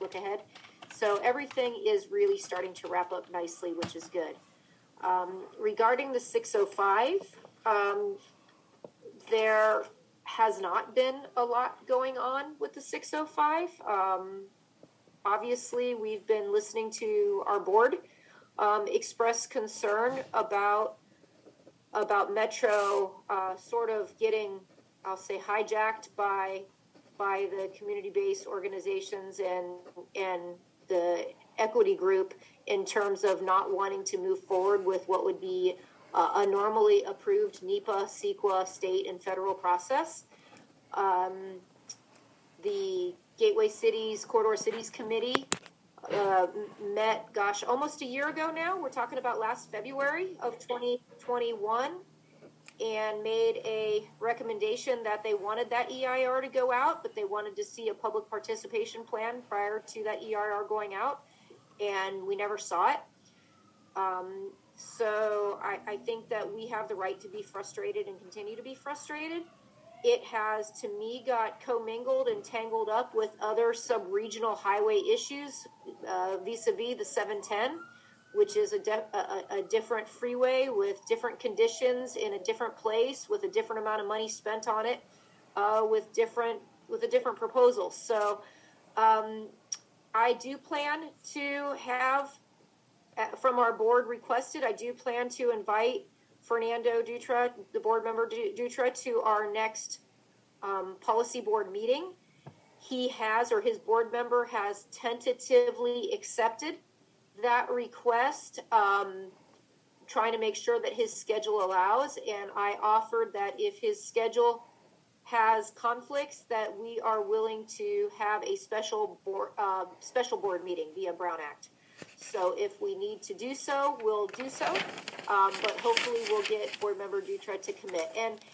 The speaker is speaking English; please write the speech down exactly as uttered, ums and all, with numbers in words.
look ahead. So everything is really starting to wrap up nicely, which is good. Um, regarding the six oh five, um, there has not been a lot going on with the six oh five. Um, obviously, we've been listening to our board um, express concern about about Metro uh, sort of getting, I'll say, hijacked by by the community-based organizations and and the equity group in terms of not wanting to move forward with what would be uh, a normally approved NEPA, CEQA, state and federal process. Um, the Gateway Cities, Corridor Cities Committee uh, met, gosh, almost a year ago now. We're talking about last February of twenty twenty-one, and made a recommendation that they wanted that E I R to go out, but they wanted to see a public participation plan prior to that E I R going out, and we never saw it. Um, so I, I think that we have the right to be frustrated and continue to be frustrated. It has, to me, got commingled and tangled up with other sub-regional highway issues uh, vis-a-vis the seven ten, which is a, de- a, a different freeway with different conditions in a different place with a different amount of money spent on it, uh, with different with a different proposal. So um, I do plan to have, uh, from our board requested, I do plan to invite Fernando Dutra, the board member Dutra, to our next um, policy board meeting. He has, or his board member has tentatively accepted that request, um, trying to make sure that his schedule allows. And I offered that if his schedule has conflicts, that we are willing to have a special board, uh, special board meeting via Brown Act. So if we need to do so, we'll do so. Um, but hopefully we'll get board member Dutra to commit. And